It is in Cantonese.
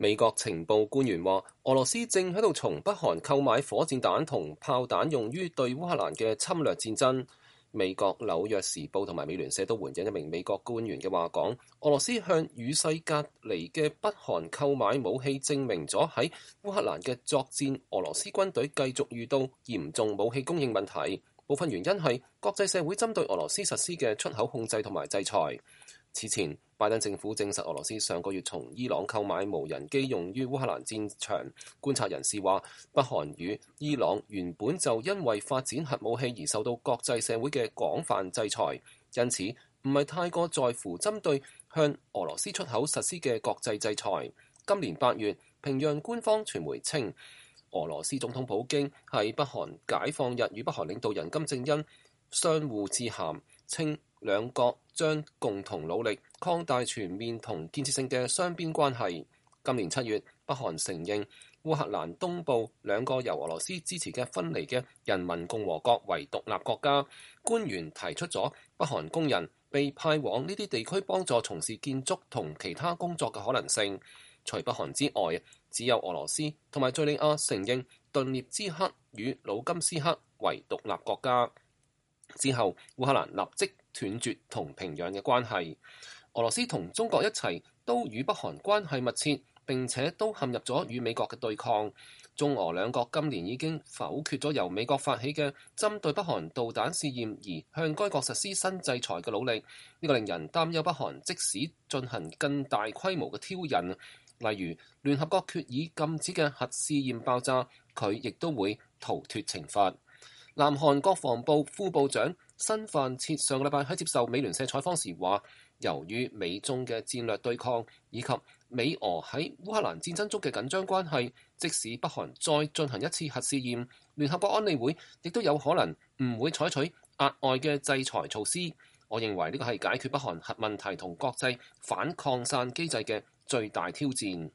美國情報官員話，俄羅斯正喺度從北韓購買火箭彈同炮彈，用於對烏克蘭嘅侵略戰爭。美國紐約時報同埋美聯社都援引一名美國官員嘅話講，俄羅斯向與世隔離嘅北韓購買武器，證明咗喺烏克蘭嘅作戰，俄羅斯軍隊繼續遇到嚴重武器供應問題。部分原因係國際社會針對俄羅斯實施嘅出口控制同埋制裁。此前，拜登政府證實俄羅斯上個月從伊朗購買無人機用於烏克蘭戰場。觀察人士話，北韓與伊朗原本就因為發展核武器而受到國際社會嘅廣泛制裁，因此唔係太過在乎針對向俄羅斯出口實施嘅國際制裁。今年8月，平壤官方傳媒稱，俄羅斯總統普京喺北韓解放日與北韓領導人金正恩相互致函，稱兩國將共同努力擴大全面同建設性嘅雙邊關係。今年7月，北韓承認烏克蘭東部兩個由俄羅斯支持嘅分離嘅人民共和國為獨立國家。官員提出咗北韓工人被派往呢啲地區幫助從事建築同其他工作嘅可能性。除北韓之外，只有俄羅斯同埋敘利亞承認頓涅茨克與盧甘斯克為獨立國家。之後，烏克蘭立即斷絕同平壤嘅關係。俄羅斯同中國一齊都與北韓關係密切，並且都陷入咗與美國嘅對抗。中俄兩國今年已經否決咗由美國發起嘅針對北韓導彈試驗而向該國實施新制裁嘅努力。呢個令人擔憂北韓即使進行更大規模嘅挑釁，例如聯合國決議禁止嘅核試驗爆炸，佢亦都會逃脫懲罰。南韓國防部副部長申範徹上個禮拜喺接受美聯社採訪時話，由於美中嘅戰略對抗以及美俄喺烏克蘭戰爭中嘅緊張關係，即使北韓再進行一次核試驗，聯合國安理會亦都有可能唔會採取額外嘅制裁措施。我認為呢個係解決北韓核問題同國際反擴散機制嘅最大挑戰。